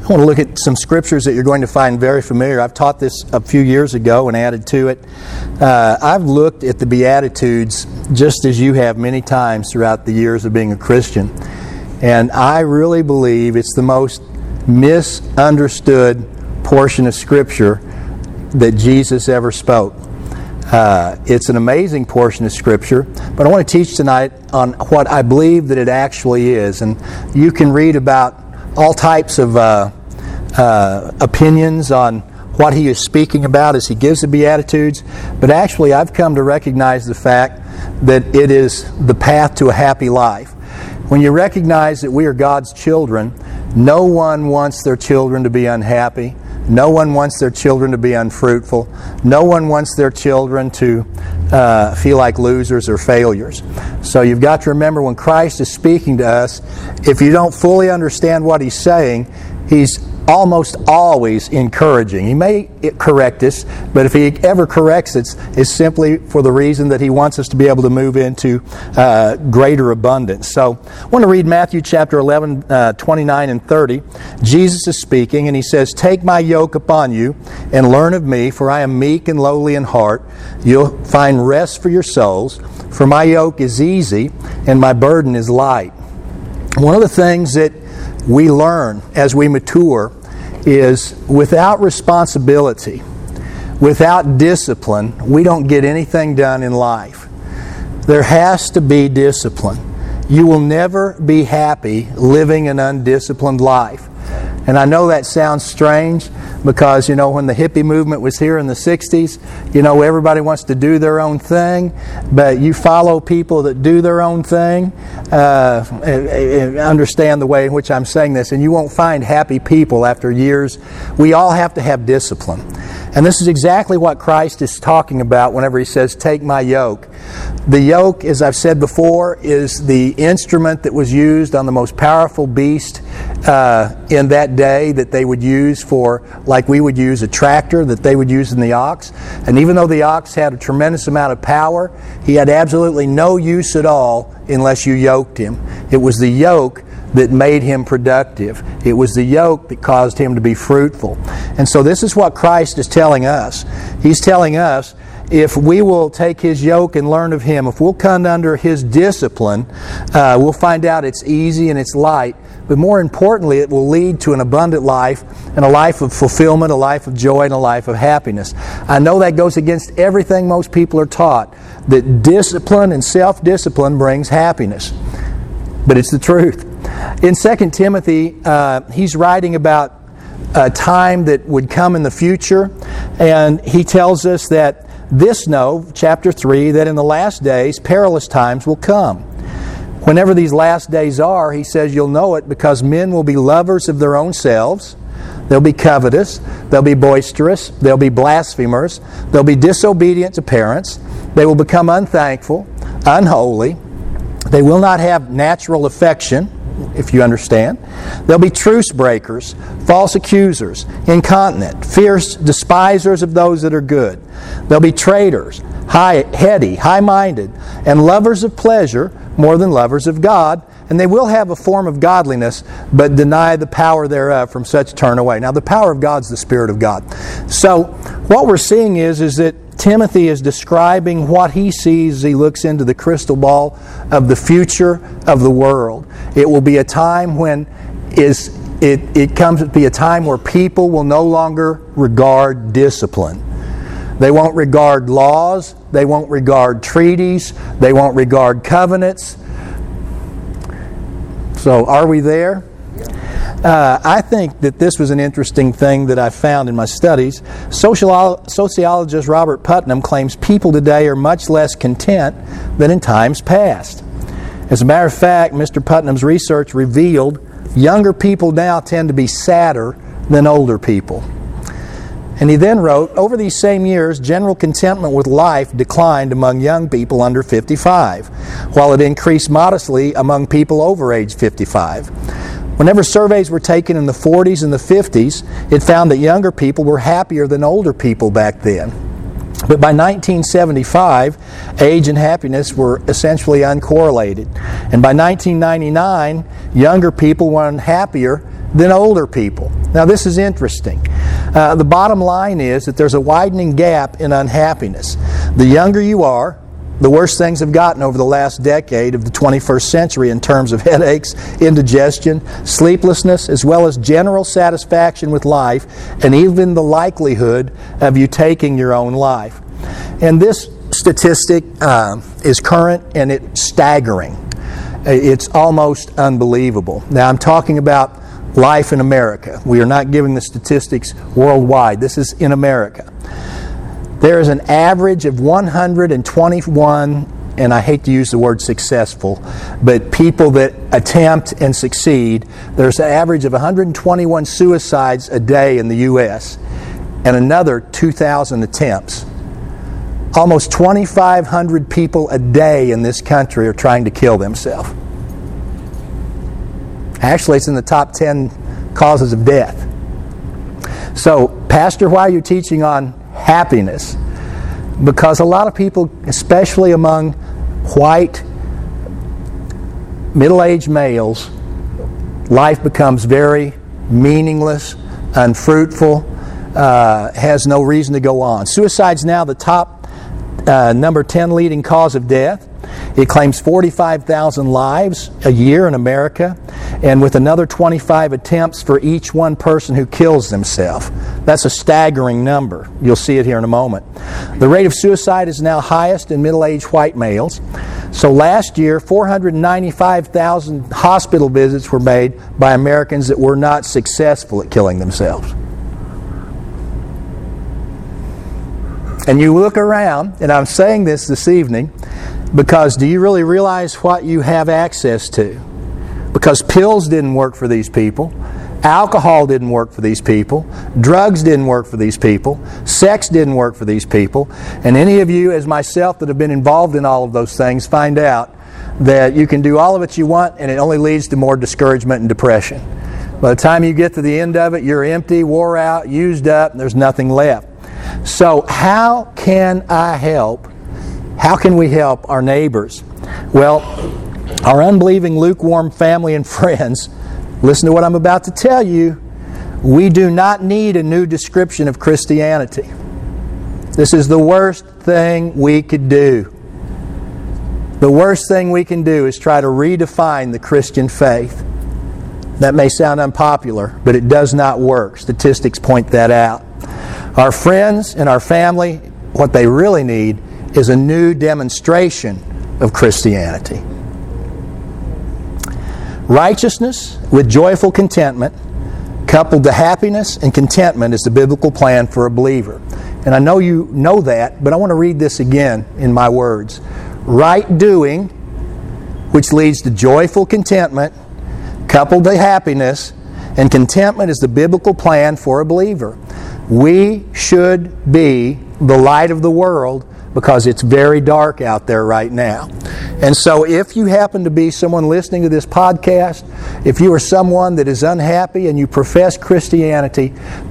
I want to look at some scriptures that you're going to find very familiar. I've taught this a few years ago and added to it. I've looked at the Beatitudes just as you have many times throughout the years of being a Christian. And I really believe it's the most misunderstood portion of Scripture that Jesus ever spoke. It's an amazing portion of Scripture, but I want to teach tonight on what I believe that it actually is. And you can read about all types of opinions on what he is speaking about as he gives the Beatitudes, but actually I've come to recognize the fact that it is the path to a happy life. When you recognize that we are God's children, no one wants their children to be unhappy. No one wants their children to be unfruitful. No one wants their children to feel like losers or failures. So you've got to remember when Christ is speaking to us, if you don't fully understand what He's saying, He's almost always encouraging. He may correct us, but if He ever corrects us, it's simply for the reason that He wants us to be able to move into greater abundance. So I want to read Matthew chapter 11, 29 and 30. Jesus is speaking, and He says, "Take my yoke upon you and learn of me, for I am meek and lowly in heart. You'll find rest for your souls, for my yoke is easy and my burden is light." One of the things that we learn as we mature is without responsibility, without discipline, we don't get anything done in life. There has to be discipline. You will never be happy living an undisciplined life. And I know that sounds strange because, when the hippie movement was here in the 60s, everybody wants to do their own thing, but you follow people that do their own thing, understand the way in which I'm saying this, and you won't find happy people after years. We all have to have discipline. And this is exactly what Christ is talking about whenever He says, "Take my yoke." The yoke, as I've said before, is the instrument that was used on the most powerful beast in that day that they would use for, like we would use a tractor, that they would use in the ox. And even though the ox had a tremendous amount of power, he had absolutely no use at all unless you yoked him. It was the yoke that made him productive. It was the yoke that caused him to be fruitful. And so this is what Christ is telling us. He's telling us, if we will take His yoke and learn of Him, if we'll come under His discipline, we'll find out it's easy and it's light. But more importantly, it will lead to an abundant life and a life of fulfillment, a life of joy, and a life of happiness. I know that goes against everything most people are taught, that discipline and self-discipline brings happiness. But it's the truth. In 2 Timothy, he's writing about a time that would come in the future, and he tells us that this know, chapter 3, that in the last days perilous times will come. Whenever these last days are, he says you'll know it because men will be lovers of their own selves. They'll be covetous. They'll be boisterous. They'll be blasphemers. They'll be disobedient to parents. They will become unthankful, unholy. They will not have natural affection, if you understand. They'll be truce breakers, false accusers, incontinent, fierce despisers of those that are good. They'll be traitors, heady, high-minded, and lovers of pleasure more than lovers of God. And they will have a form of godliness, but deny the power thereof. From such turn away. Now, the power of God is the Spirit of God. So, what we're seeing is that Timothy is describing what he sees as he looks into the crystal ball of the future of the world. It will be a time when it comes to be a time where people will no longer regard discipline. They won't regard laws. They won't regard treaties. They won't regard covenants. So, are we there? I think that this was an interesting thing that I found in my studies. Sociologist Robert Putnam claims people today are much less content than in times past. As a matter of fact, Mr. Putnam's research revealed younger people now tend to be sadder than older people. And he then wrote, over these same years, general contentment with life declined among young people under 55, while it increased modestly among people over age 55. Whenever surveys were taken in the 40s and the 50s, it found that younger people were happier than older people back then. But by 1975, age and happiness were essentially uncorrelated. And by 1999, younger people were unhappier than older people. Now this is interesting. The bottom line is that there's a widening gap in unhappiness. The younger you are, the worse things have gotten over the last decade of the 21st century in terms of headaches, indigestion, sleeplessness, as well as general satisfaction with life, and even the likelihood of you taking your own life. And this statistic is current and it's staggering. It's almost unbelievable. Now I'm talking about life in America. We are not giving the statistics worldwide. This is in America. There is an average of 121, and I hate to use the word successful, but people that attempt and succeed. There's an average of 121 suicides a day in the U.S. and another 2,000 attempts. Almost 2,500 people a day in this country are trying to kill themselves. Actually, it's in the top 10 causes of death. So, Pastor, why are you teaching on happiness? Because a lot of people, especially among white, middle-aged males, life becomes very meaningless, unfruitful, has no reason to go on. Suicide's now the top number 10 leading cause of death. It claims 45,000 lives a year in America, and with another 25 attempts for each one person who kills themselves. That's a staggering number. You'll see it here in a moment. The rate of suicide is now highest in middle-aged white males. So last year, 495,000 hospital visits were made by Americans that were not successful at killing themselves. And you look around, and I'm saying this evening, because do you really realize what you have access to? Because pills didn't work for these people. Alcohol didn't work for these people. Drugs didn't work for these people. Sex didn't work for these people. And any of you, as myself, that have been involved in all of those things, find out that you can do all of it you want, and it only leads to more discouragement and depression. By the time you get to the end of it, you're empty, wore out, used up, and there's nothing left. So how can I help? How can we help our neighbors? Well, our unbelieving, lukewarm family and friends, listen to what I'm about to tell you. We do not need a new description of Christianity. This is the worst thing we could do. The worst thing we can do is try to redefine the Christian faith. That may sound unpopular, but it does not work. Statistics point that out. Our friends and our family, what they really need is a new demonstration of Christianity. Righteousness with joyful contentment, coupled to happiness and contentment, is the biblical plan for a believer. And I know you know that, but I want to read this again in my words. Right doing, which leads to joyful contentment, coupled to happiness, and contentment is the biblical plan for a believer. We should be the light of the world because it's very dark out there right now. And so if you happen to be someone listening to this podcast, if you are someone that is unhappy and you profess Christianity,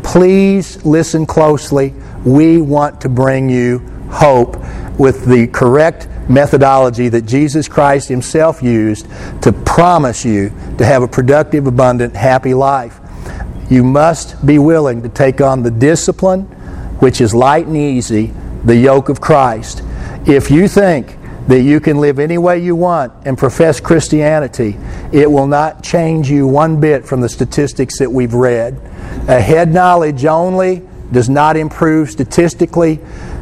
please listen closely. We want to bring you hope with the correct methodology that Jesus Christ Himself used to promise you to have a productive, abundant, happy life. You must be willing to take on the discipline, which is light and easy, the yoke of Christ. If you think that you can live any way you want and profess Christianity, it will not change you one bit from the statistics that we've read. A head knowledge only does not improve statistically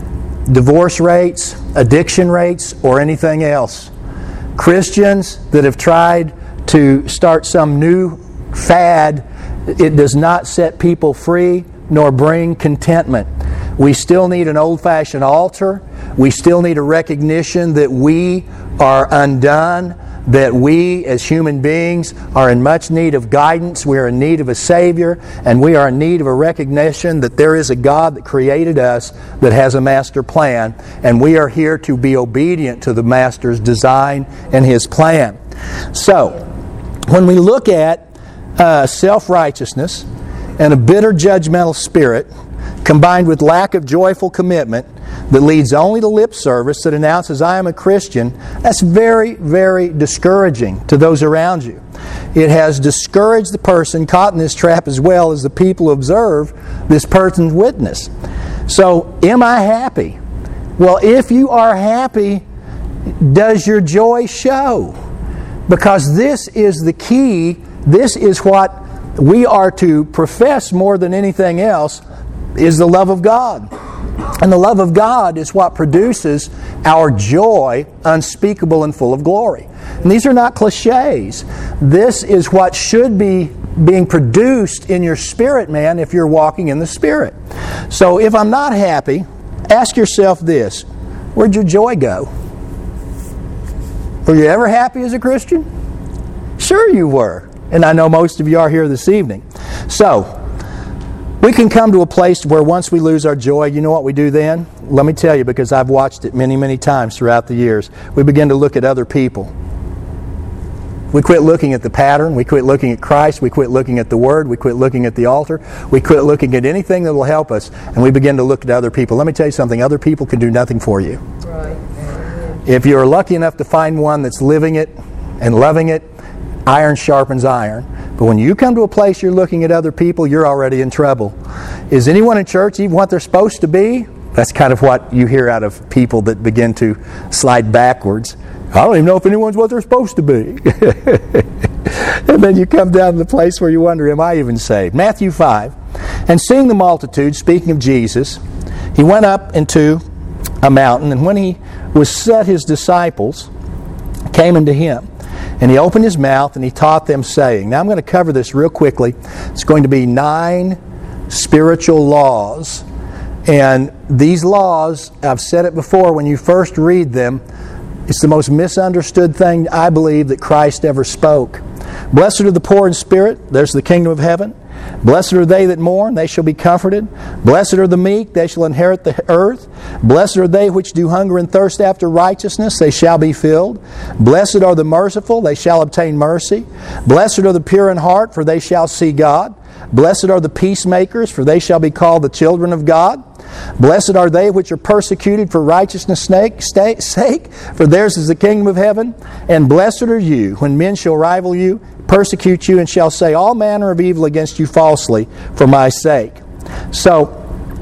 divorce rates, addiction rates, or anything else. Christians that have tried to start some new fad, it does not set people free nor bring contentment. We still need an old-fashioned altar. We still need a recognition that we are undone, that we as human beings are in much need of guidance. We are in need of a Savior, and we are in need of a recognition that there is a God that created us that has a master plan, and we are here to be obedient to the Master's design and His plan. So, when we look at self-righteousness and a bitter judgmental spirit combined with lack of joyful commitment that leads only to lip service that announces I am a Christian, that's very, very discouraging to those around you. It has discouraged the person caught in this trap as well as the people who observe this person's witness. So, am I happy? Well, if you are happy, does your joy show? Because this is the key. This is what we are to profess more than anything else, is the love of God. And the love of God is what produces our joy, unspeakable and full of glory. And these are not cliches. This is what should be being produced in your spirit, man, if you're walking in the Spirit. So if I'm not happy, ask yourself this: where'd your joy go? Were you ever happy as a Christian? Sure you were. And I know most of you are here this evening. So, we can come to a place where once we lose our joy, you know what we do then? Let me tell you, because I've watched it many, many times throughout the years. We begin to look at other people. We quit looking at the pattern. We quit looking at Christ. We quit looking at the Word. We quit looking at the altar. We quit looking at anything that will help us. And we begin to look at other people. Let me tell you something. Other people can do nothing for you. Right. If you're lucky enough to find one that's living it and loving it, iron sharpens iron. But when you come to a place you're looking at other people, you're already in trouble. Is anyone in church even what they're supposed to be? That's kind of what you hear out of people that begin to slide backwards. I don't even know if anyone's what they're supposed to be. And then you come down to the place where you wonder, am I even saved? Matthew 5. And seeing the multitude, speaking of Jesus, he went up into a mountain, and when he was set, his disciples came unto him. And he opened his mouth and he taught them, saying, now I'm going to cover this real quickly. It's going to be 9 spiritual laws. And these laws, I've said it before, when you first read them, it's the most misunderstood thing, I believe, that Christ ever spoke. Blessed are the poor in spirit, there's the kingdom of heaven. Blessed are they that mourn, they shall be comforted. Blessed are the meek, they shall inherit the earth. Blessed are they which do hunger and thirst after righteousness, they shall be filled. Blessed are the merciful, they shall obtain mercy. Blessed are the pure in heart, for they shall see God. Blessed are the peacemakers, for they shall be called the children of God. Blessed are they which are persecuted for righteousness' sake, for theirs is the kingdom of heaven. And blessed are you, when men shall rival you, persecute you, and shall say all manner of evil against you falsely for my sake. So,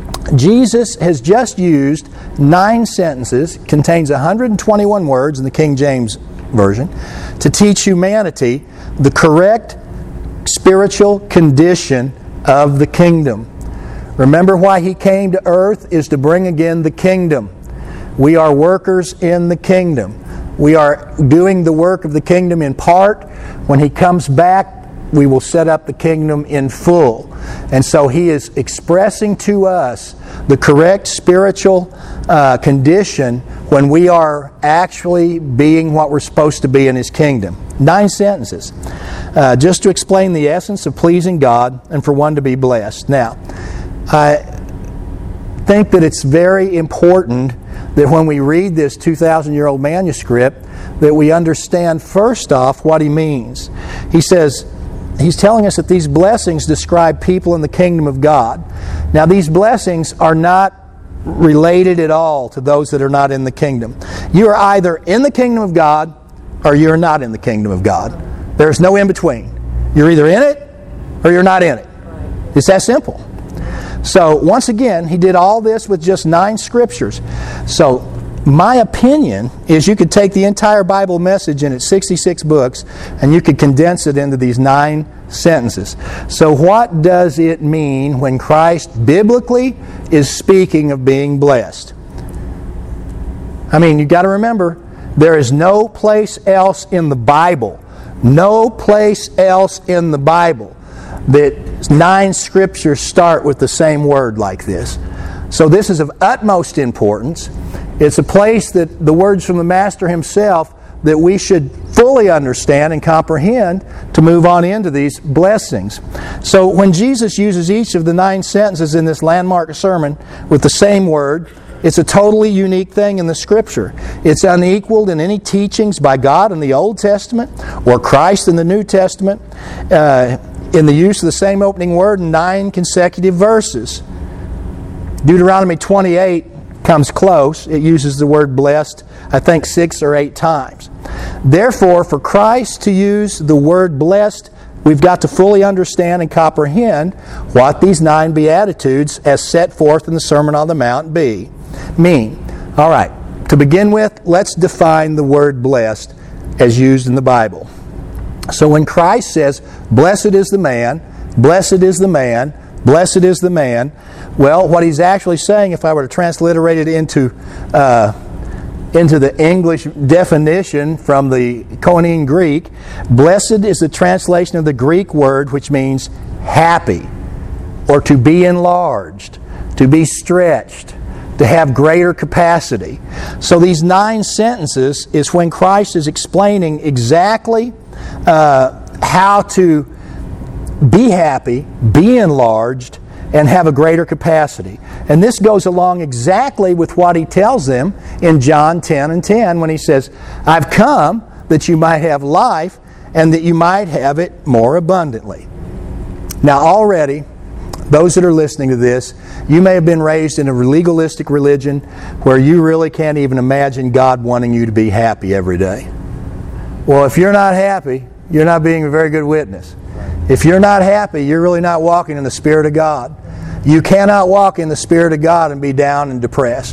Jesus has just used 9 sentences, contains 121 words in the King James Version, to teach humanity the correct spiritual condition of the kingdom. Remember why He came to earth is to bring again the kingdom. We are workers in the kingdom. We are doing the work of the kingdom in part. When He comes back, we will set up the kingdom in full. And so He is expressing to us the correct spiritual condition when we are actually being what we're supposed to be in His kingdom. 9 sentences. Just to explain the essence of pleasing God and for one to be blessed. Now, I think that it's very important that when we read this 2,000-year-old manuscript, that we understand first off what he means. He says, he's telling us that these blessings describe people in the kingdom of God. Now, these blessings are not related at all to those that are not in the kingdom. You are either in the kingdom of God or you're not in the kingdom of God. There's no in between. You're either in it or you're not in it. It's that simple. So, once again, he did all this with just 9 scriptures. So, my opinion is you could take the entire Bible message in its 66 books and you could condense it into these 9 sentences. So, what does it mean when Christ biblically is speaking of being blessed? I mean, you've got to remember, there is no place else in the Bible, that 9 scriptures start with the same word like this. So this is of utmost importance. It's a place that the words from the Master himself that we should fully understand and comprehend to move on into these blessings. So when Jesus uses each of the 9 sentences in this landmark sermon with the same word, it's a totally unique thing in the Scripture. It's unequaled in any teachings by God in the Old Testament or Christ in the New Testament in the use of the same opening word in 9 consecutive verses. Deuteronomy 28 comes close. It uses the word blessed, I think, 6 or 8 times. Therefore, for Christ to use the word blessed, we've got to fully understand and comprehend what these 9 Beatitudes, as set forth in the Sermon on the Mount, mean. All right, to begin with, let's define the word blessed as used in the Bible. So when Christ says, blessed is the man, blessed is the man, blessed is the man, well, what he's actually saying, if I were to transliterate it into the English definition from the Koine Greek, blessed is the translation of the Greek word which means happy, or to be enlarged, to be stretched, to have greater capacity. So these 9 sentences is when Christ is explaining exactly how to be happy, be enlarged, and have a greater capacity. And this goes along exactly with what he tells them in John 10:10 when he says, I've come that you might have life and that you might have it more abundantly. Now already, those that are listening to this, you may have been raised in a legalistic religion where you really can't even imagine God wanting you to be happy every day. Well, if you're not happy, you're not being a very good witness. If you're not happy, you're really not walking in the Spirit of God. You cannot walk in the Spirit of God and be down and depressed.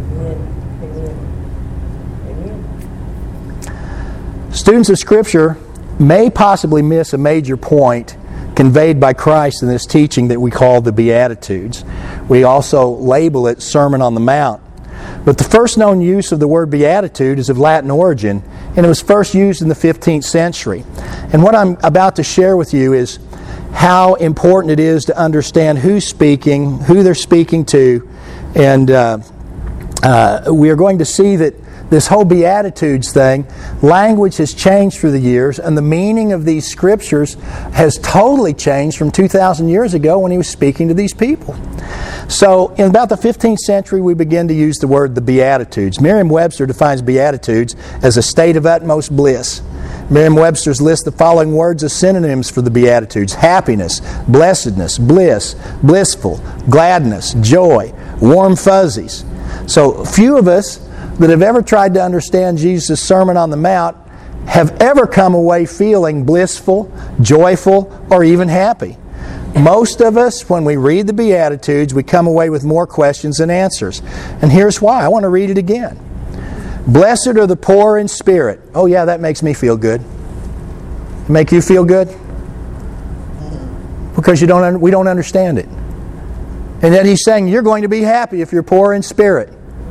Amen. Students of Scripture may possibly miss a major point conveyed by Christ in this teaching that we call the Beatitudes. We also label it Sermon on the Mount. But the first known use of the word beatitude is of Latin origin, and it was first used in the 15th century. And what I'm about to share with you is how important it is to understand who's speaking, who they're speaking to, and we are going to see that this whole Beatitudes thing, language has changed through the years, and the meaning of these scriptures has totally changed from 2,000 years ago when he was speaking to these people. So, in about the 15th century, we begin to use the word the Beatitudes. Merriam-Webster defines Beatitudes as a state of utmost bliss. Merriam-Webster's lists the following words as synonyms for the Beatitudes: happiness, blessedness, bliss, blissful, gladness, joy, warm fuzzies. So, few of us that have ever tried to understand Jesus' Sermon on the Mount have ever come away feeling blissful, joyful, or even happy. Most of us, when we read the Beatitudes, we come away with more questions than answers. And here's why. I want to read it again. Blessed are the poor in spirit. Oh yeah, that makes me feel good. Make you feel good? Because we don't understand it. And yet he's saying you're going to be happy if you're poor in spirit.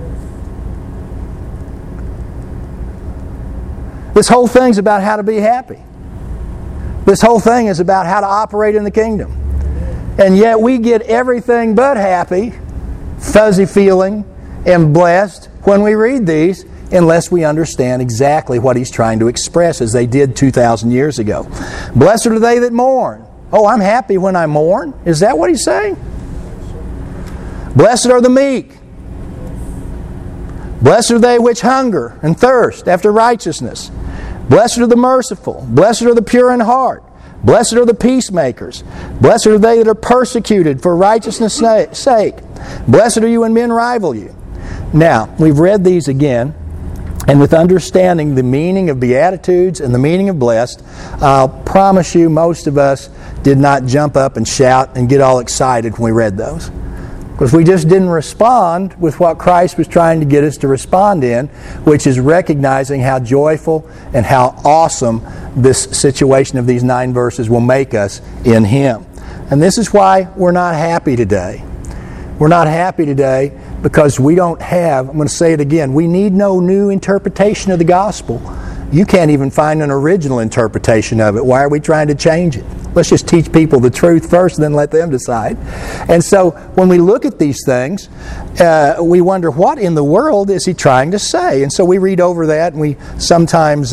This whole thing's about how to be happy. This whole thing is about how to operate in the kingdom. And yet we get everything but happy, fuzzy feeling, and blessed when we read these, unless we understand exactly what he's trying to express, as they did 2,000 years ago. Blessed are they that mourn. Oh, I'm happy when I mourn? Is that what he's saying? Blessed are the meek. Blessed are they which hunger and thirst after righteousness. Blessed are the merciful. Blessed are the pure in heart. Blessed are the peacemakers. Blessed are they that are persecuted for righteousness' sake. Blessed are you when men rival you. Now, we've read these again, and with understanding the meaning of Beatitudes and the meaning of blessed, I'll promise you most of us did not jump up and shout and get all excited when we read those. Because we just didn't respond with what Christ was trying to get us to respond in, which is recognizing how joyful and how awesome this situation of these 9 verses will make us in Him. And this is why we're not happy today. We're not happy today because we don't have, I'm going to say it again, we need no new interpretation of the gospel. You can't even find an original interpretation of it. Why are we trying to change it? Let's just teach people the truth first and then let them decide. And so when we look at these things, we wonder, what in the world is he trying to say? And so we read over that, and we sometimes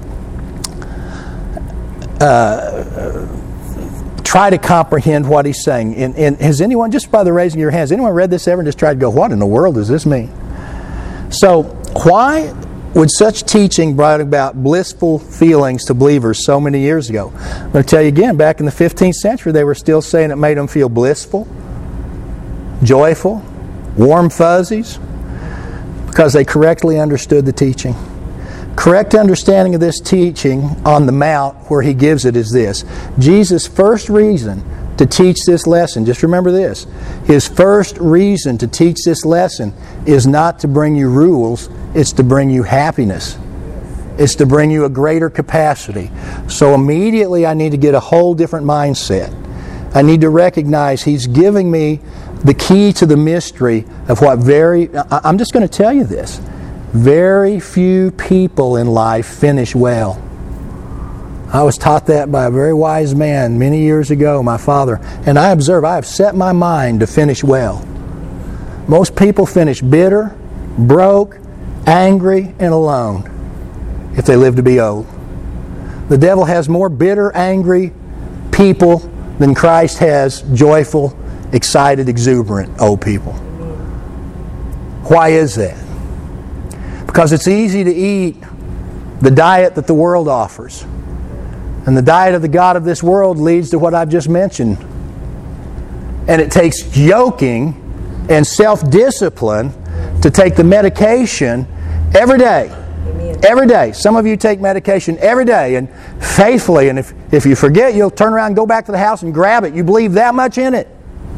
try to comprehend what he's saying. And has anyone, just by the raising of your hands, anyone read this ever and just tried to go, what in the world does this mean? So why would such teaching bring about blissful feelings to believers so many years ago? I'm going to tell you again, back in the 15th century, they were still saying it made them feel blissful, joyful, warm fuzzies, because they correctly understood the teaching. correct understanding of this teaching on the Mount where he gives it is this. Jesus' first reason to teach this lesson, just remember this, his first reason to teach this lesson is not to bring you rules, it's to bring you happiness. It's to bring you a greater capacity. So immediately I need to get a whole different mindset. I need to recognize he's giving me the key to the mystery of what I'm just going to tell you this. Very few people in life finish well. I was taught that by a very wise man many years ago, my father. And I have set my mind to finish well. Most people finish bitter, broke, angry, and alone if they live to be old. The devil has more bitter, angry people than Christ has joyful, excited, exuberant old people. Why is that? Because it's easy to eat the diet that the world offers. And the diet of the god of this world leads to what I've just mentioned. And it takes yoking and self-discipline to take the medication every day. Every day. Some of you take medication every day and faithfully, and if you forget, you'll turn around and go back to the house and grab it. You believe that much in it.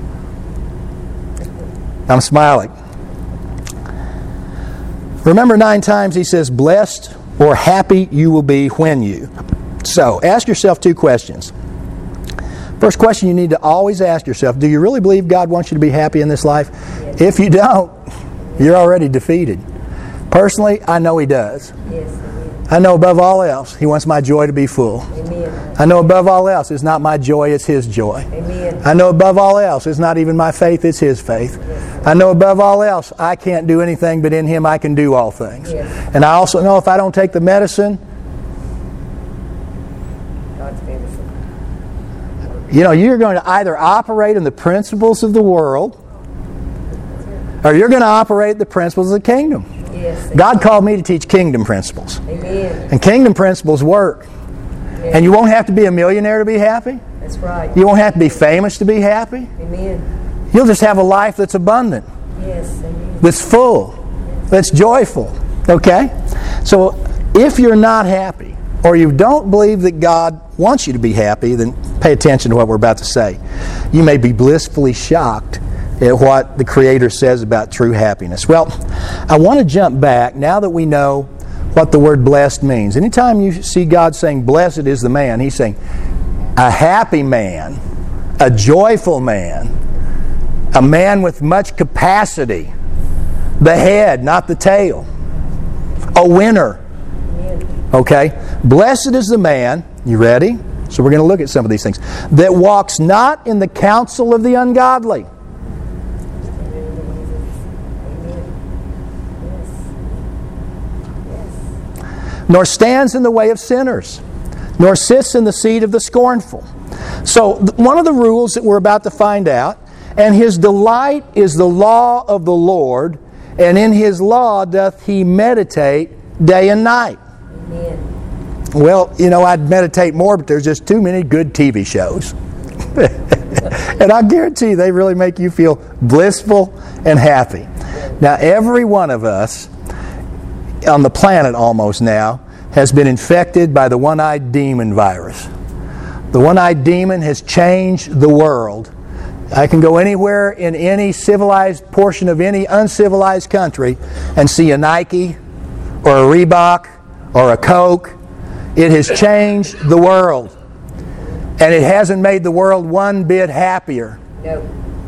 I'm smiling. Remember 9 times he says, blessed or happy you will be when you. So, ask yourself 2 questions. First question you need to always ask yourself, do you really believe God wants you to be happy in this life? Yes. If you don't, you're already defeated. Personally, I know He does. Yes, I know above all else, He wants my joy to be full. Amen. I know above all else, it's not my joy, it's His joy. Amen. I know above all else, it's not even my faith, it's His faith. Yes. I know above all else, I can't do anything, but in Him I can do all things. Yes. And I also know if I don't take the medicine, you're going to either operate in the principles of the world, or you're going to operate the principles of the kingdom. Yes, God called me to teach kingdom principles. Amen. And kingdom principles work. Amen. And you won't have to be a millionaire to be happy. That's right. You won't have to be famous to be happy. Amen. You'll just have a life that's abundant. Yes. Amen. That's full. Yes. That's joyful. Okay? So if you're not happy, or you don't believe that God wants you to be happy, then pay attention to what we're about to say. You may be blissfully shocked at what the Creator says about true happiness. Well, I want to jump back now that we know what the word blessed means. Anytime you see God saying, blessed is the man, He's saying, a happy man, a joyful man, a man with much capacity, the head, not the tail, a winner. Okay? Blessed is the man, you ready? So we're going to look at some of these things, that walks not in the counsel of the ungodly. Nor stands in the way of sinners, nor sits in the seat of the scornful. So one of the rules that we're about to find out, and his delight is the law of the Lord, and in His law doth he meditate day and night. Amen. Well, I'd meditate more, but there's just too many good TV shows. And I guarantee you, they really make you feel blissful and happy. Now, every one of us on the planet almost now has been infected by the one-eyed demon virus. The one-eyed demon has changed the world. I can go anywhere in any civilized portion of any uncivilized country and see a Nike or a Reebok or a Coke. It has changed the world. And it hasn't made the world one bit happier. No.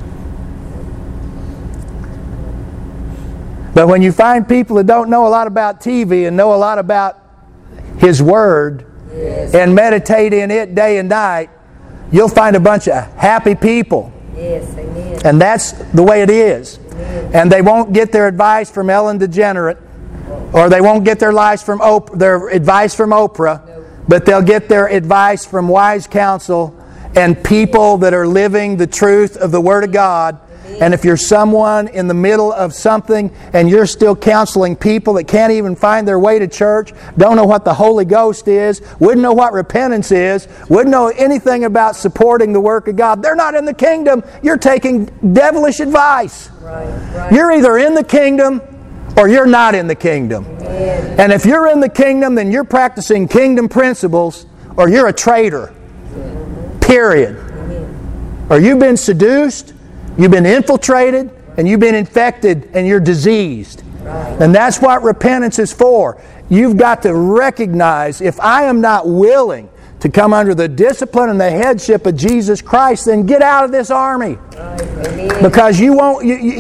But when you find people that don't know a lot about TV and know a lot about His Word, yes, and meditate in it day and night, you'll find a bunch of happy people. Yes, amen. And that's the way it is. Amen. And they won't get their advice from Ellen DeGeneres, or they won't get their advice from Oprah, no, but they'll get their advice from wise counsel and people that are living the truth of the Word of God. And if you're someone in the middle of something and you're still counseling people that can't even find their way to church, don't know what the Holy Ghost is, wouldn't know what repentance is, wouldn't know anything about supporting the work of God, they're not in the kingdom. You're taking devilish advice. Right. You're either in the kingdom or you're not in the kingdom. Amen. And if you're in the kingdom, then you're practicing kingdom principles, or you're a traitor. Period. Amen. Or you've been seduced, you've been infiltrated, and you've been infected, and you're diseased. Right. And that's what repentance is for. You've got to recognize, if I am not willing to come under the discipline and the headship of Jesus Christ, then get out of this army. Right. Amen. Because you won't.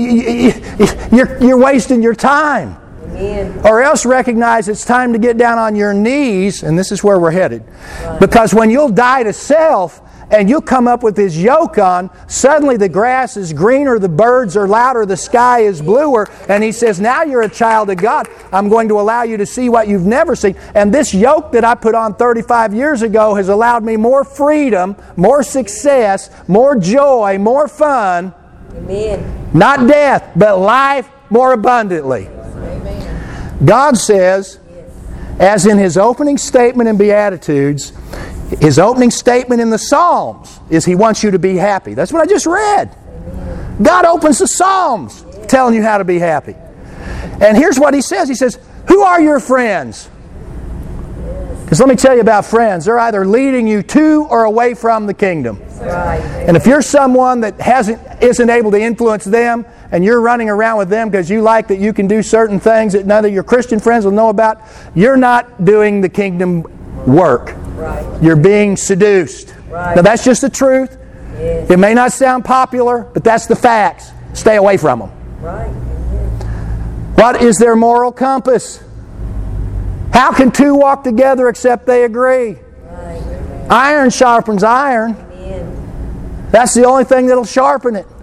You're wasting your time. Amen. Or else recognize it's time to get down on your knees, and this is where we're headed. Right. Because when you'll die to self, and you'll come up with His yoke on, suddenly the grass is greener, the birds are louder, the sky is bluer, and He says, now you're a child of God. I'm going to allow you to see what you've never seen. And this yoke that I put on 35 years ago has allowed me more freedom, more success, more joy, more fun. Amen. Not death, but life more abundantly. Amen. God says, as in His opening statement in Beatitudes, His opening statement in the Psalms is He wants you to be happy. That's what I just read. Amen. God opens the Psalms telling you how to be happy. And here's what He says. He says, who are your friends? Because let me tell you about friends. They're either leading you to or away from the kingdom. Right. And if you're someone that isn't able to influence them, and you're running around with them because you like that you can do certain things that none of your Christian friends will know about, you're not doing the kingdom work. Right. You're being seduced. Right. Now that's just the truth. Yes. It may not sound popular, but that's the facts. Stay away from them. Right. Amen. What is their moral compass? How can two walk together except they agree? Right. Amen. Iron sharpens iron. Amen. That's the only thing that'll sharpen it.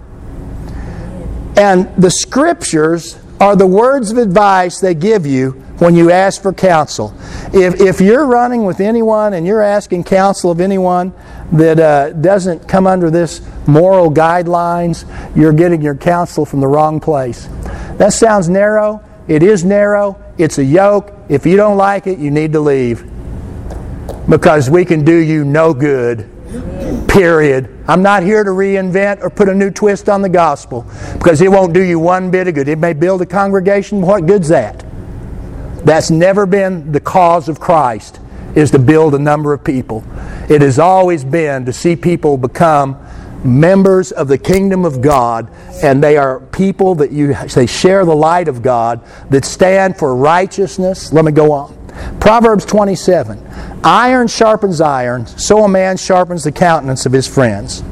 And the Scriptures are the words of advice they give you when you ask for counsel. If you're running with anyone and you're asking counsel of anyone that doesn't come under this moral guidelines, you're getting your counsel from the wrong place. That sounds narrow. It is narrow. It's a yoke. If you don't like it, you need to leave. Because we can do you no good. Period. I'm not here to reinvent or put a new twist on the gospel, because it won't do you one bit of good. It may build a congregation. What good's that? That's never been the cause of Christ, is to build a number of people. It has always been to see people become members of the kingdom of God, and they are people that they share the light of God, that stand for righteousness. Let me go on. Proverbs 27. Iron sharpens iron, so a man sharpens the countenance of his friends.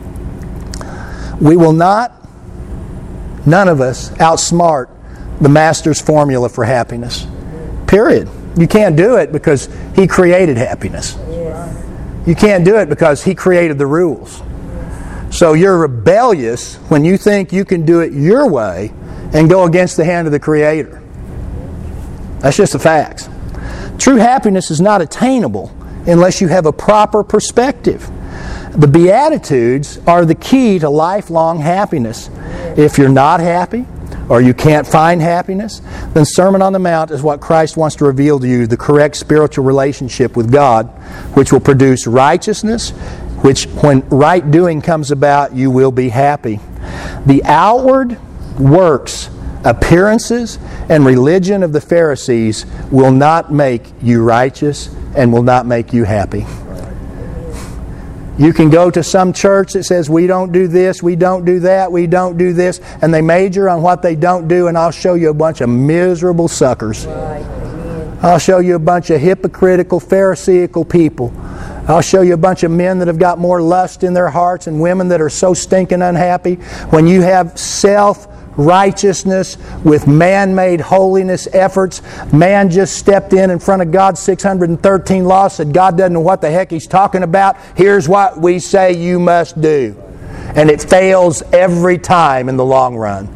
We will not, none of us, outsmart the Master's formula for happiness. Period. You can't do it because He created happiness. Yes. You can't do it because He created the rules. So you're rebellious when you think you can do it your way and go against the hand of the Creator. That's just the facts. True happiness is not attainable unless you have a proper perspective. The Beatitudes are the key to lifelong happiness. If you're not happy, or you can't find happiness, then Sermon on the Mount is what Christ wants to reveal to you, the correct spiritual relationship with God, which will produce righteousness, which when right doing comes about, you will be happy. The outward works, appearances, and religion of the Pharisees will not make you righteous and will not make you happy. You can go to some church that says, we don't do this, we don't do that, we don't do this, and they major on what they don't do, and I'll show you a bunch of miserable suckers. Right. I'll show you a bunch of hypocritical, pharisaical people. I'll show you a bunch of men that have got more lust in their hearts and women that are so stinking unhappy. When you have self-righteousness with man-made holiness efforts, man just stepped in front of God's 613 laws, said God doesn't know what the heck He's talking about. Here's what we say you must do. And it fails every time in the long run.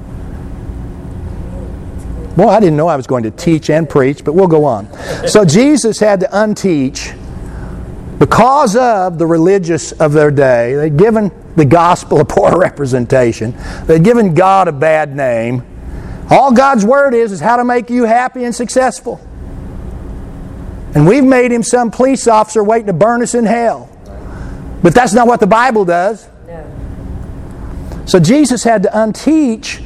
Well, I didn't know I was going to teach and preach, but we'll go on. So Jesus had to unteach because of the religious of their day. They'd given the gospel a poor representation. They'd given God a bad name. All God's Word is how to make you happy and successful. And we've made Him some police officer waiting to burn us in hell. But that's not what the Bible does. No. So Jesus had to unteach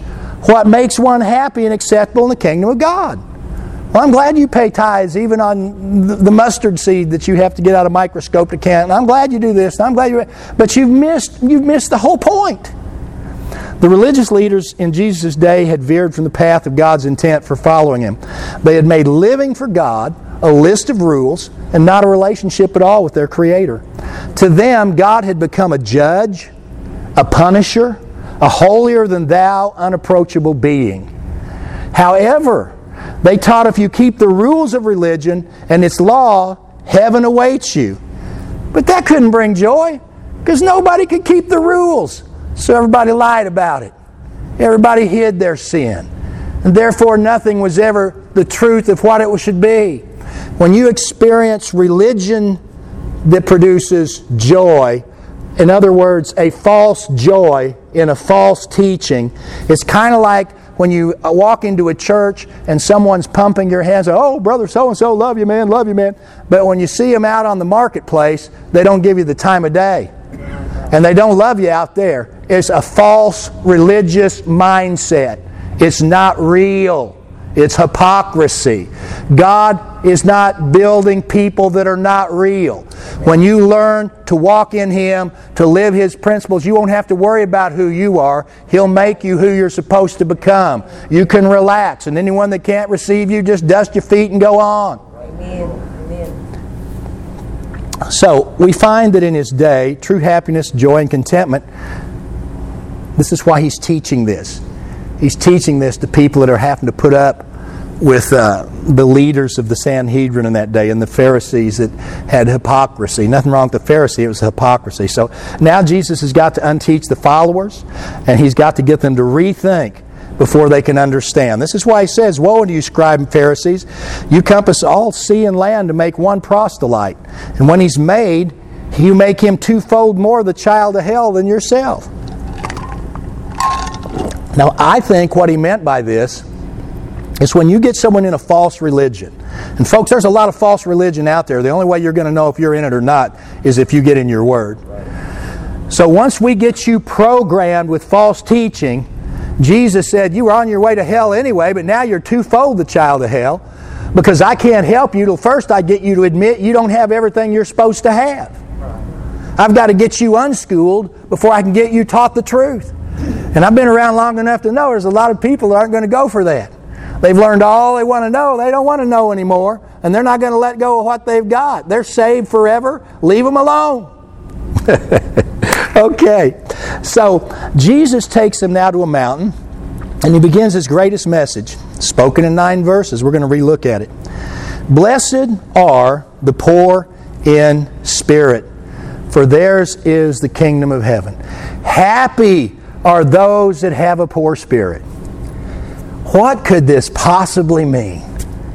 what makes one happy and acceptable in the kingdom of God. Well, I'm glad you pay tithes even on the mustard seed that you have to get out of a microscope to count. And I'm glad you do this. And I'm glad you. But you've missed the whole point. The religious leaders in Jesus' day had veered from the path of God's intent for following Him. They had made living for God a list of rules and not a relationship at all with their Creator. To them, God had become a judge, a punisher, a holier-than-thou, unapproachable being. However, they taught if you keep the rules of religion and its law, heaven awaits you. But that couldn't bring joy because nobody could keep the rules. So everybody lied about it. Everybody hid their sin. And therefore nothing was ever the truth of what it should be. When you experience religion that produces joy, in other words, a false joy in a false teaching, it's kind of like when you walk into a church and someone's pumping your hands, oh, brother so-and-so, love you, man, love you, man. But when you see them out on the marketplace, they don't give you the time of day. And they don't love you out there. It's a false religious mindset. It's not real. It's hypocrisy. God is not building people that are not real. When you learn to walk in Him, to live His principles, you won't have to worry about who you are. He'll make you who you're supposed to become. You can relax. And anyone that can't receive you, just dust your feet and go on. Amen. Amen. So, we find that in His day, true happiness, joy, and contentment, this is why He's teaching this. He's teaching this to people that are having to put up with the leaders of the Sanhedrin in that day and the Pharisees that had hypocrisy. Nothing wrong with the Pharisee, it was hypocrisy. So now Jesus has got to unteach the followers, and He's got to get them to rethink before they can understand. This is why He says, woe unto you, scribes and Pharisees, you compass all sea and land to make one proselyte. And when he's made, you make him twofold more the child of hell than yourself. Now, I think what He meant by this is when you get someone in a false religion. And folks, there's a lot of false religion out there. The only way you're going to know if you're in it or not is if you get in your Word. Right. So once we get you programmed with false teaching, Jesus said you were on your way to hell anyway, but now you're twofold the child of hell because I can't help you till first I get you to admit you don't have everything you're supposed to have. Right. I've got to get you unschooled before I can get you taught the truth. And I've been around long enough to know there's a lot of people that aren't going to go for that. They've learned all they want to know. They don't want to know anymore. And they're not going to let go of what they've got. They're saved forever. Leave them alone. Okay. So Jesus takes them now to a mountain. And He begins His greatest message. Spoken in 9 verses. We're going to relook at it. Blessed are the poor in spirit, for theirs is the kingdom of heaven. Happy are those that have a poor spirit. What could this possibly mean?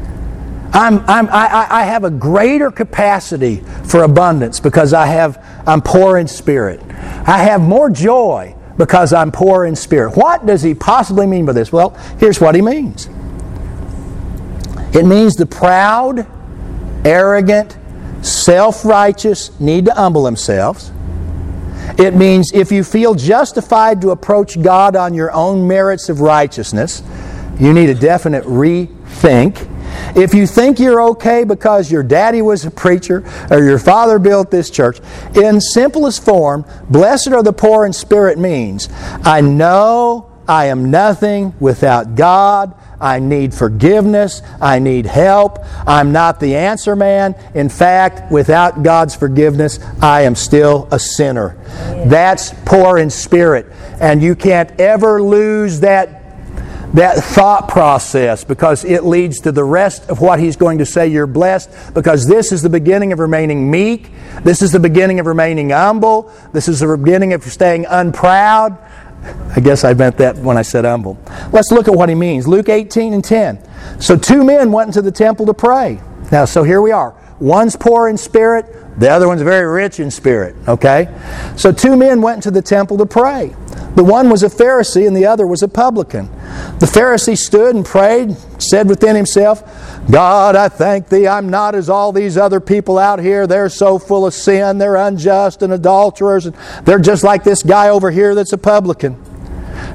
I have a greater capacity for abundance because I'm poor in spirit. I have more joy because I'm poor in spirit. What does He possibly mean by this? Well, here's what He means. It means the proud, arrogant, self-righteous need to humble themselves. It means if you feel justified to approach God on your own merits of righteousness, you need a definite rethink. If you think you're okay because your daddy was a preacher or your father built this church, in simplest form, blessed are the poor in spirit means, I know I am nothing without God. I need forgiveness. I need help. I'm not the answer man. In fact, without God's forgiveness, I am still a sinner. That's poor in spirit. And you can't ever lose that thought process because it leads to the rest of what He's going to say. You're blessed because this is the beginning of remaining meek. This is the beginning of remaining humble. This is the beginning of staying unproud. I guess I meant that when I said humble. Let's look at what He means. Luke 18:10. So 2 men went into the temple to pray. Now, so here we are. One's poor in spirit. The other one's very rich in spirit. Okay? So 2 men went into the temple to pray. The one was a Pharisee and the other was a publican. The Pharisee stood and prayed, said within himself, God, I thank Thee, I'm not as all these other people out here. They're so full of sin. They're unjust and adulterers. And they're just like this guy over here that's a publican.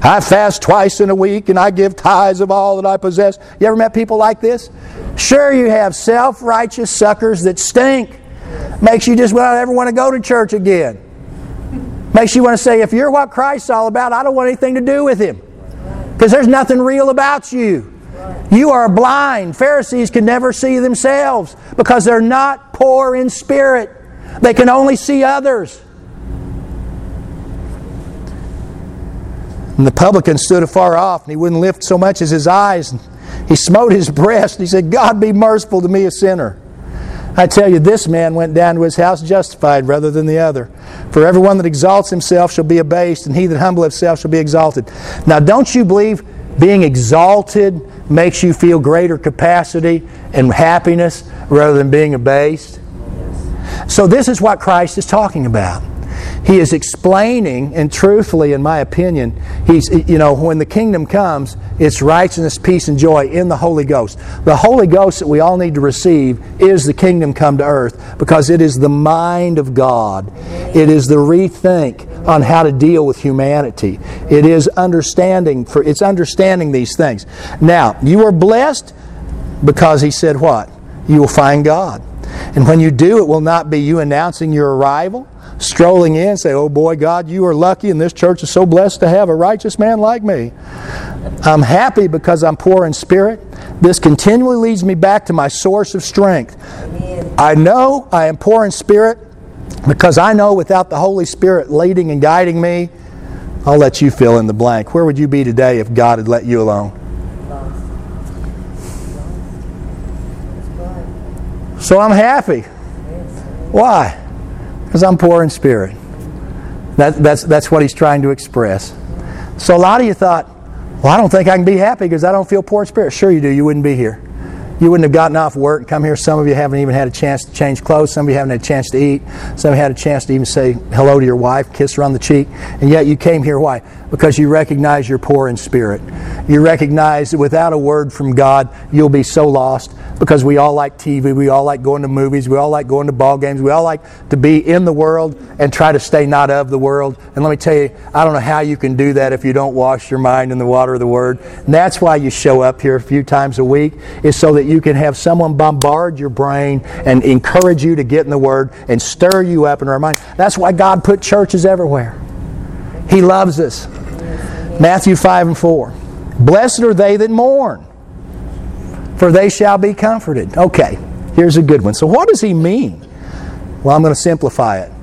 I fast twice in a week and I give tithes of all that I possess. You ever met people like this? Sure, you have self-righteous suckers that stink. Makes you just not ever want to go to church again. Makes you want to say, if you're what Christ's all about, I don't want anything to do with Him. Because there's nothing real about you. You are blind. Pharisees can never see themselves because they're not poor in spirit. They can only see others. And the publican stood afar off, and he wouldn't lift so much as his eyes. He smote his breast, and he said, God be merciful to me, a sinner. I tell you, this man went down to his house justified rather than the other. For everyone that exalts himself shall be abased, and he that humbleth himself shall be exalted. Now, don't you believe being exalted makes you feel greater capacity and happiness rather than being abased? So this is what Christ is talking about. He is explaining, and truthfully, in my opinion, when the kingdom comes, it's righteousness, peace, and joy in the Holy Ghost. The Holy Ghost that we all need to receive is the kingdom come to earth because it is the mind of God. It is the rethink on how to deal with humanity. It is understanding these things. Now, you are blessed because He said what? You will find God. And when you do, it will not be you announcing your arrival, strolling in and say, oh boy, God, you are lucky and this church is so blessed to have a righteous man like me. I'm happy because I'm poor in spirit. This continually leads me back to my source of strength. I know I am poor in spirit because I know without the Holy Spirit leading and guiding me, I'll let you fill in the blank. Where would you be today if God had let you alone? So I'm happy. Why? Because I'm poor in spirit. That's what He's trying to express. So a lot of you thought, well, I don't think I can be happy because I don't feel poor in spirit. Sure you do. You wouldn't be here. You wouldn't have gotten off work and come here. Some of you haven't even had a chance to change clothes. Some of you haven't had a chance to eat. Some of you had a chance to even say hello to your wife, kiss her on the cheek. And yet you came here. Why? Because you recognize you're poor in spirit. You recognize that without a word from God, you'll be so lost. Because we all like TV, we all like going to movies, we all like going to ball games, we all like to be in the world and try to stay not of the world. And let me tell you, I don't know how you can do that if you don't wash your mind in the water of the Word. And that's why you show up here a few times a week, is so that you can have someone bombard your brain and encourage you to get in the Word and stir you up and remind. That's why God put churches everywhere. He loves us. Matthew 5:4. Blessed are they that mourn, for they shall be comforted. Okay, here's a good one. So what does He mean? Well, I'm going to simplify it.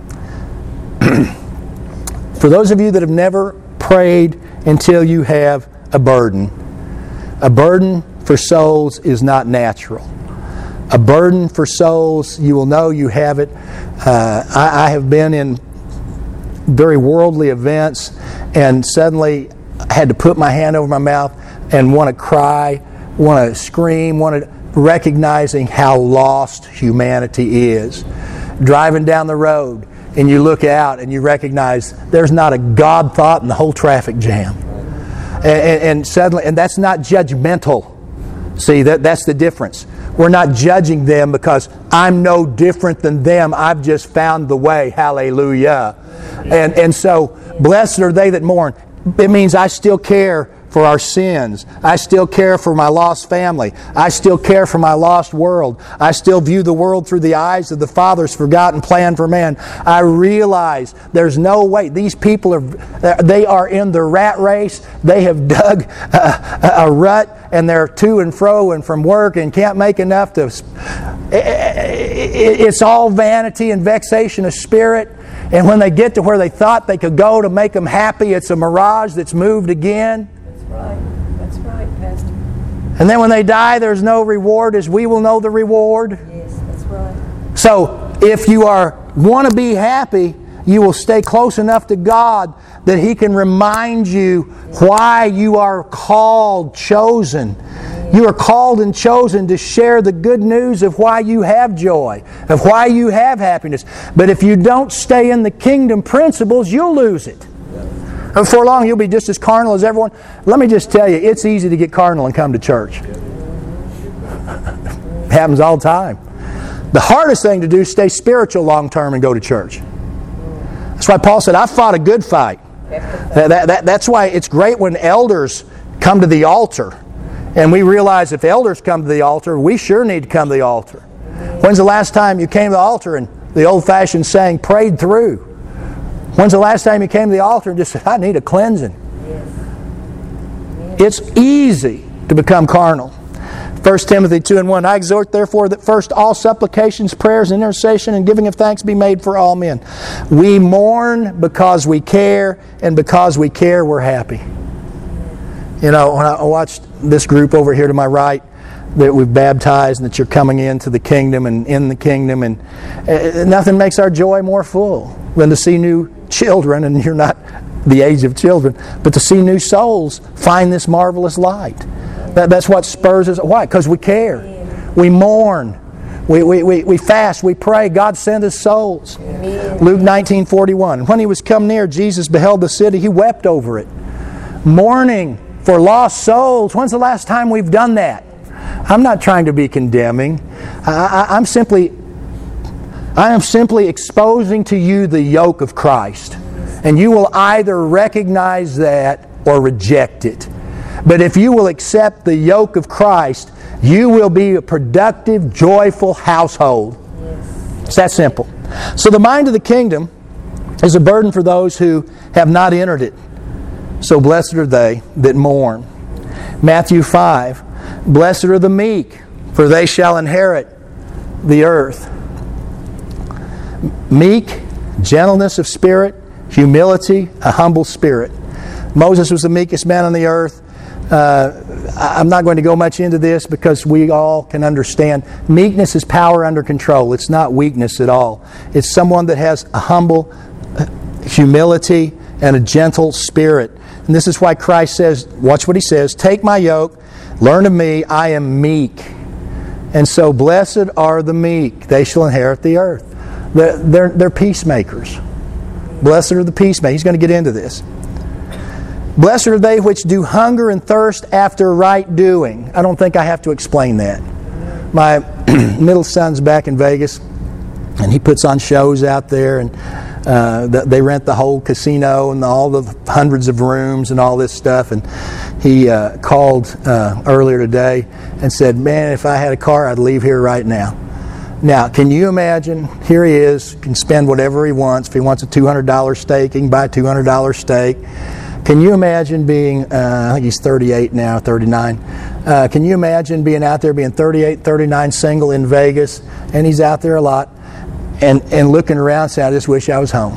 For those of you that have never prayed until you have a burden for souls is not natural. A burden for souls, you will know you have it. I have been in very worldly events and suddenly I had to put my hand over my mouth and want to cry, want to scream, recognizing how lost humanity is. Driving down the road and you look out and you recognize there's not a God thought in the whole traffic jam. And suddenly, and that's not judgmental. See, that's the difference. We're not judging them because I'm no different than them. I've just found the way. Hallelujah. And so, blessed are they that mourn. It means I still care for our sins. I still care for my lost family. I still care for my lost world. I still view the world through the eyes of the Father's forgotten plan for man. I realize there's no way. These people they are in the rat race. They have dug a rut and they're to and fro and from work and can't make enough to... It's all vanity and vexation of spirit. And when they get to where they thought they could go to make them happy, it's a mirage that's moved again. That's right, Pastor. And then when they die, there's no reward, as we will know the reward. Yes, that's right. So, if you want to be happy, you will stay close enough to God that He can remind you why you are called, chosen. You are called and chosen to share the good news of why you have joy, of why you have happiness. But if you don't stay in the kingdom principles, you'll lose it. Before long, you'll be just as carnal as everyone. Let me just tell you, it's easy to get carnal and come to church. It happens all the time. The hardest thing to do is stay spiritual long term and go to church. That's why Paul said, I fought a good fight. That's why it's great when elders come to the altar. And we realize if elders come to the altar, we sure need to come to the altar. When's the last time you came to the altar and the old-fashioned saying, prayed through? When's the last time you came to the altar and just said, I need a cleansing? It's easy to become carnal. 1 Timothy 2:1, I exhort therefore that first all supplications, prayers, and intercession and giving of thanks be made for all men. We mourn because we care, and because we care, we're happy. You know, when I watched this group over here to my right that we've baptized and that you're coming into the kingdom and in the kingdom, and nothing makes our joy more full than to see new children, and you're not the age of children, but to see new souls find this marvelous light. That's what spurs us. Why? Because we care. We mourn. We fast. We pray. God send us souls. Luke 19:41. When he was come near, Jesus beheld the city. He wept over it, mourning for lost souls. When's the last time we've done that? I'm not trying to be condemning. I am simply exposing to you the yoke of Christ. And you will either recognize that or reject it. But if you will accept the yoke of Christ, you will be a productive, joyful household. It's that simple. So the mind of the kingdom is a burden for those who have not entered it. So blessed are they that mourn. Matthew 5, blessed are the meek, for they shall inherit the earth. Meek, gentleness of spirit, humility, a humble spirit. Moses was the meekest man on the earth. I'm not going to go much into this because we all can understand. Meekness is power under control. It's not weakness at all. It's someone that has a humble humility and a gentle spirit. And this is why Christ says, watch what He says, take my yoke, learn of me, I am meek. And so blessed are the meek, they shall inherit the earth. They're peacemakers. Blessed are the peacemakers. He's going to get into this. Blessed are they which do hunger and thirst after right doing. I don't think I have to explain that. My middle son's back in Vegas, and he puts on shows out there, and they rent the whole casino and all the hundreds of rooms and all this stuff. And he called earlier today and said, man, if I had a car, I'd leave here right now. Now, can you imagine? Here he is, can spend whatever he wants. If he wants a $200 steak, he can buy a $200 steak. Can you imagine being, I think he's 38 now, 39. Can you imagine being out there, being 38, 39, single in Vegas, and he's out there a lot, and looking around saying, I just wish I was home.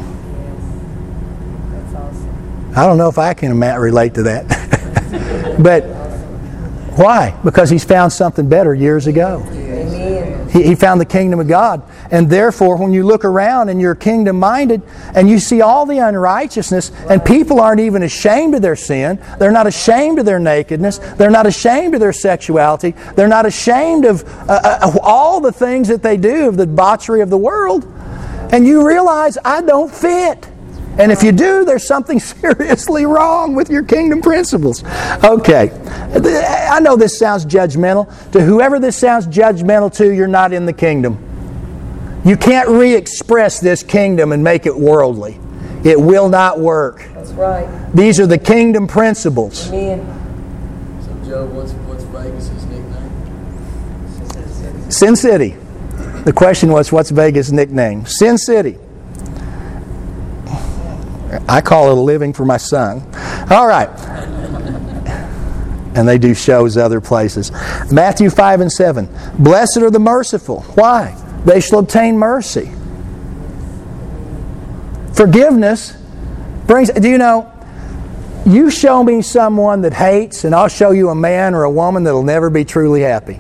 That's awesome. I don't know if I can relate to that. But why? Because he's found something better years ago. He found the kingdom of God. And therefore, when you look around and you're kingdom-minded and you see all the unrighteousness, and people aren't even ashamed of their sin, they're not ashamed of their nakedness, they're not ashamed of their sexuality, they're not ashamed of all the things that they do, of the debauchery of the world, and you realize, I don't fit. And if you do, there's something seriously wrong with your kingdom principles. Okay. I know this sounds judgmental. To whoever this sounds judgmental to, you're not in the kingdom. You can't re-express this kingdom and make it worldly. It will not work. That's right. These are the kingdom principles. Amen. So, Joe, what's Vegas' nickname? Sin City. The question was, what's Vegas' nickname? Sin City. I call it a living for my son. All right. And they do shows other places. Matthew 5 and 7. Blessed are the merciful. Why? They shall obtain mercy. Forgiveness brings... Do you know, you show me someone that hates, and I'll show you a man or a woman that will never be truly happy.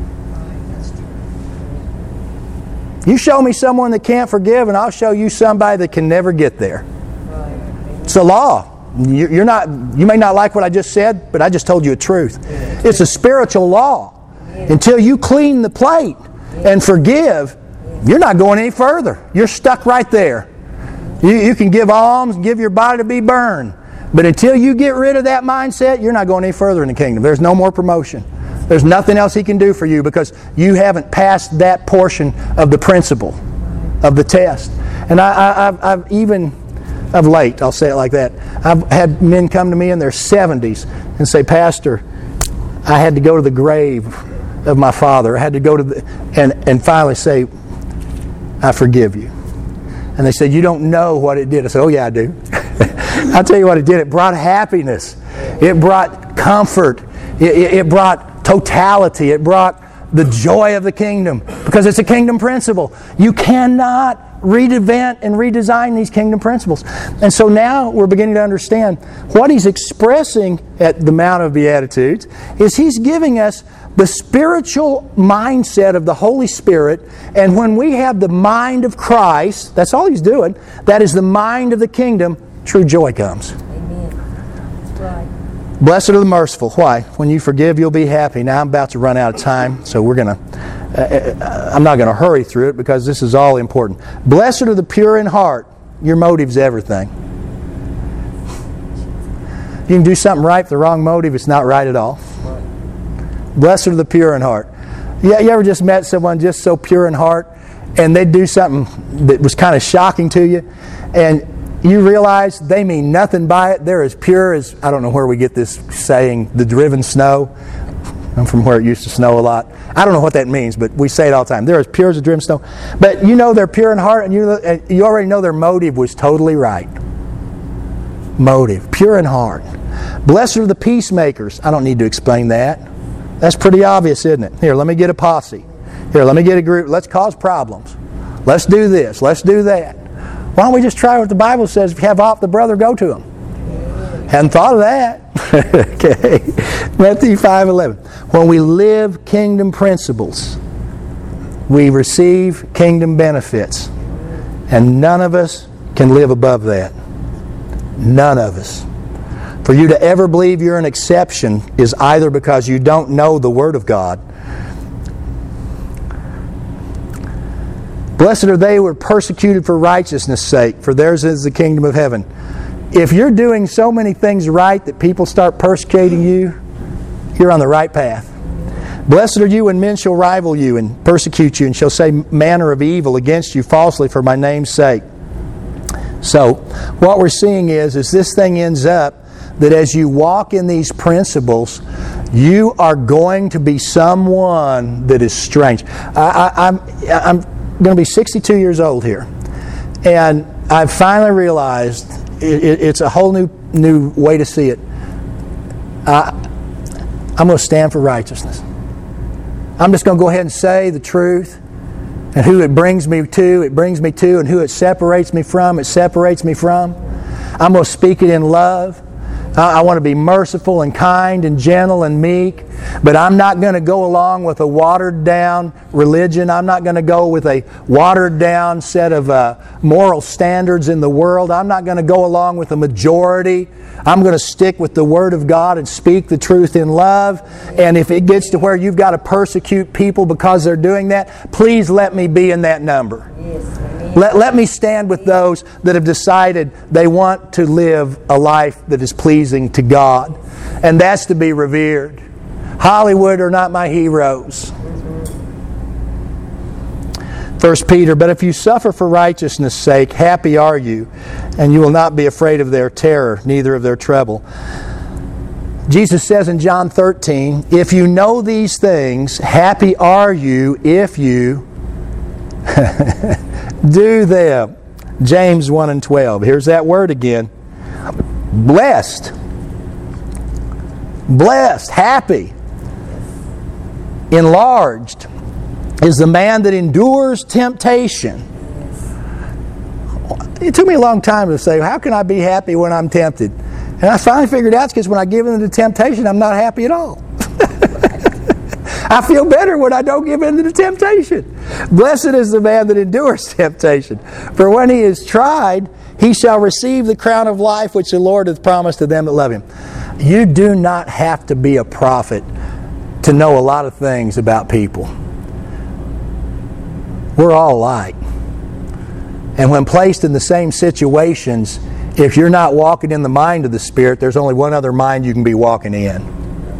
You show me someone that can't forgive, and I'll show you somebody that can never get there. It's a law. You may not like what I just said, but I just told you a truth. It's a spiritual law. Until you clean the plate and forgive, you're not going any further. You're stuck right there. You can give alms, give your body to be burned. But until you get rid of that mindset, you're not going any further in the kingdom. There's no more promotion. There's nothing else He can do for you because you haven't passed that portion of the principle of the test. And I've even of late, I'll say it like that, I've had men come to me in their 70s and say, Pastor, I had to go to the grave of my father. I had to go to and finally say, I forgive you. And they said, you don't know what it did. I said, oh yeah, I do. I'll tell you what it did. It brought happiness. It brought comfort. It brought totality. It brought the joy of the kingdom, because it's a kingdom principle. You cannot reinvent and redesign these kingdom principles. And so now we're beginning to understand what he's expressing at the Mount of Beatitudes is he's giving us the spiritual mindset of the Holy Spirit. And when we have the mind of Christ, that's all he's doing, that is the mind of the kingdom, true joy comes. Amen. That's right. Blessed are the merciful. Why? When you forgive, you'll be happy. Now I'm about to run out of time, so I'm not going to hurry through it because this is all important. Blessed are the pure in heart. Your motive's everything. You can do something right with the wrong motive, it's not right at all. Blessed are the pure in heart. Yeah, you ever just met someone just so pure in heart and they'd do something that was kind of shocking to you, and you realize they mean nothing by it. They're as pure as, I don't know where we get this saying, the driven snow. I'm from where it used to snow a lot. I don't know what that means, but we say it all the time. They're as pure as a driven snow. But you know they're pure in heart, and you already know their motive was totally right. Motive, pure in heart. Blessed are the peacemakers. I don't need to explain that. That's pretty obvious, isn't it? Here, let me get a posse. Here, let me get a group. Let's cause problems. Let's do this. Let's do that. Why don't we just try what the Bible says? If you have off the brother, go to him. Hadn't thought of that. Okay. Matthew 5:11. When we live kingdom principles, we receive kingdom benefits. And none of us can live above that. None of us. For you to ever believe you're an exception is either because you don't know the Word of God. Blessed are they who are persecuted for righteousness' sake, for theirs is the kingdom of heaven. If you're doing so many things right that people start persecuting you, you're on the right path. Blessed are you when men shall rival you and persecute you and shall say manner of evil against you falsely for my name's sake. So, what we're seeing is this thing ends up that as you walk in these principles, you are going to be someone that is strange. I'm going to be 62 years old here, and I've finally realized it's a whole new way to see it. I'm going to stand for righteousness. I'm just going to go ahead and say the truth, and who it brings me to, and who it separates me from, it separates me from. I'm going to speak it in love. I want to be merciful and kind and gentle and meek, but I'm not going to go along with a watered down religion. I'm not going to go with a watered down set of moral standards in the world. I'm not going to go along with a majority. I'm going to stick with the Word of God and speak the truth in love. And if it gets to where you've got to persecute people because they're doing that, please let me be in that number. Let me stand with those that have decided they want to live a life that is pleasing to God. And that's to be revered. Hollywood are not my heroes. 1 Peter, but if you suffer for righteousness' sake, happy are you, and you will not be afraid of their terror, neither of their trouble. Jesus says in John 13, if you know these things, happy are you if you do them. James 1:12. Here's that word again. Blessed. Blessed. Happy. Enlarged is the man that endures temptation. It took me a long time to say, how can I be happy when I'm tempted? And I finally figured out it's because when I give in to temptation, I'm not happy at all. I feel better when I don't give in to the temptation. Blessed is the man that endures temptation. For when he is tried, he shall receive the crown of life which the Lord hath promised to them that love him. You do not have to be a prophet to know a lot of things about people. We're all alike. And when placed in the same situations, if you're not walking in the mind of the Spirit, there's only one other mind you can be walking in.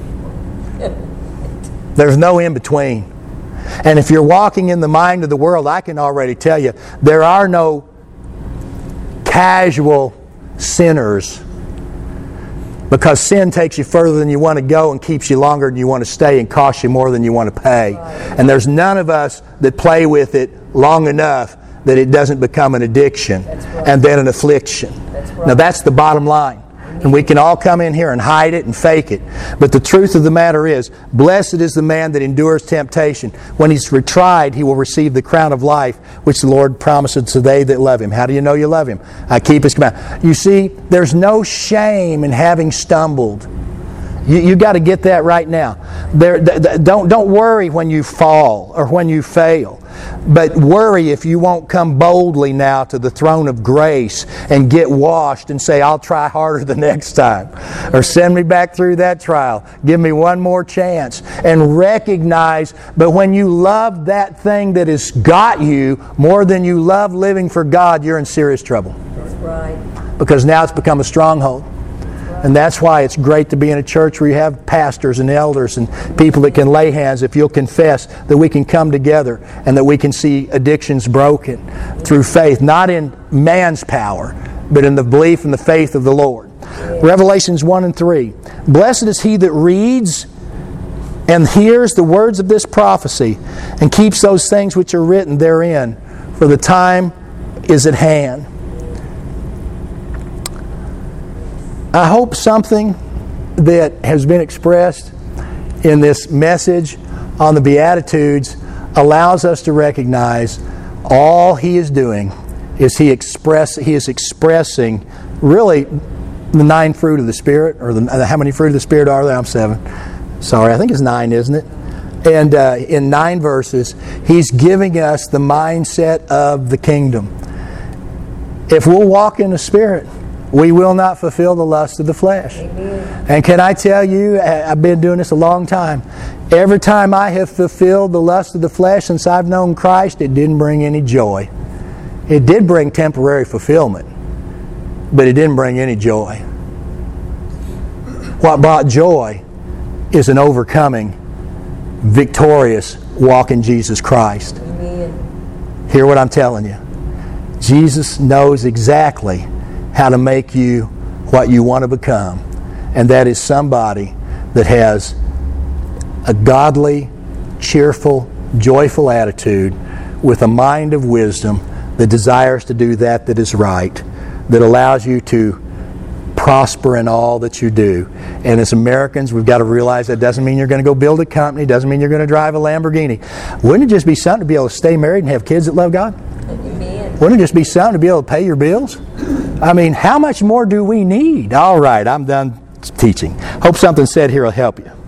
There's no in between. And if you're walking in the mind of the world, I can already tell you, there are no casual sinners. Because sin takes you further than you want to go and keeps you longer than you want to stay and costs you more than you want to pay. And there's none of us that play with it long enough that it doesn't become an addiction and then an affliction. Now that's the bottom line. And we can all come in here and hide it and fake it. But the truth of the matter is, blessed is the man that endures temptation. When he's retried, he will receive the crown of life, which the Lord promises to they that love Him. How do you know you love Him? I keep His command. You see, there's no shame in having stumbled. You got to get that right now. Don't worry when you fall or when you fail. But worry if you won't come boldly now to the throne of grace and get washed and say, I'll try harder the next time. Or send me back through that trial. Give me one more chance. And recognize, but when you love that thing that has got you more than you love living for God, you're in serious trouble. That's right. Because now it's become a stronghold. And that's why it's great to be in a church where you have pastors and elders and people that can lay hands, if you'll confess, that we can come together and that we can see addictions broken through faith, not in man's power, but in the belief and the faith of the Lord. Revelations 1 and 3. Blessed is he that reads and hears the words of this prophecy and keeps those things which are written therein, for the time is at hand. I hope something that has been expressed in this message on the Beatitudes allows us to recognize all he is doing is he is expressing really the 9 fruit of the Spirit, or how many fruit of the Spirit are there? I'm 7. Sorry, I think it's 9, isn't it? And in 9 verses, he's giving us the mindset of the kingdom. If we'll walk in the Spirit, we will not fulfill the lust of the flesh. Amen. And can I tell you, I've been doing this a long time. Every time I have fulfilled the lust of the flesh since I've known Christ, it didn't bring any joy. It did bring temporary fulfillment, but it didn't bring any joy. What brought joy is an overcoming, victorious walk in Jesus Christ. Amen. Hear what I'm telling you. Jesus knows exactly how to make you what you want to become. And that is somebody that has a godly, cheerful, joyful attitude with a mind of wisdom that desires to do that is right, that allows you to prosper in all that you do. And as Americans, we've got to realize that doesn't mean you're going to go build a company, doesn't mean you're going to drive a Lamborghini. Wouldn't it just be something to be able to stay married and have kids that love God? Amen. Wouldn't it just be something to be able to pay your bills? I mean, how much more do we need? All right, I'm done teaching. Hope something said here will help you.